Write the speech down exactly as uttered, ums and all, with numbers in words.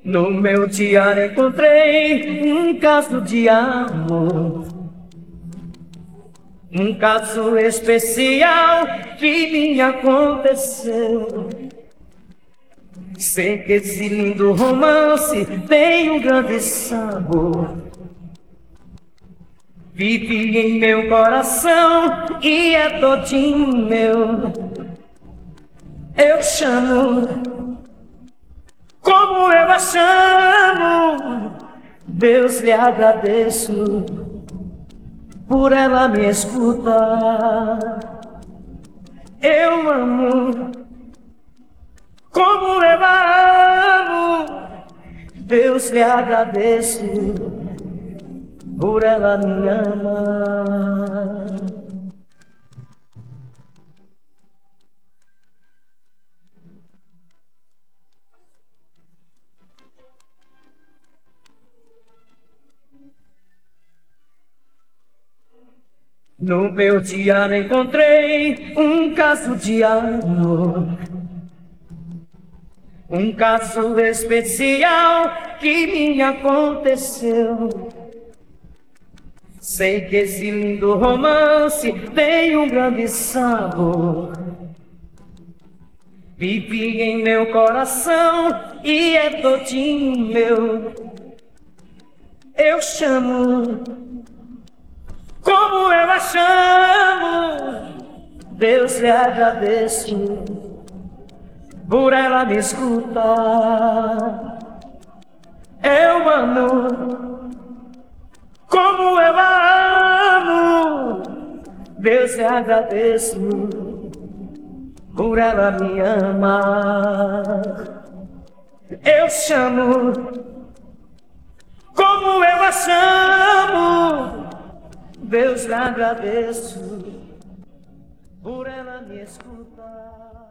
No meu diário encontrei um caso de amor, um caso especial que me aconteceu. Sei que esse lindo romance tem um grande sabor. Vive em meu coração e é todinho meu. Eu chamo, como eu a chamo, Deus lhe agradeço por ela me escutar. Eu amo, como eu a amo, Deus lhe agradeço por ela me amar. No meu diário encontrei um caso de amor, um caso especial que me aconteceu. Sei que esse lindo romance tem um grande sabor. Vive em meu coração e é todinho meu. Eu chamo, como eu a chamo, Deus lhe agradeço por ela me escutar. Eu amo, como eu a amo, Deus lhe agradeço por ela me amar. Eu chamo, como eu a chamo, Deus lhe agradeço por ela me escutar.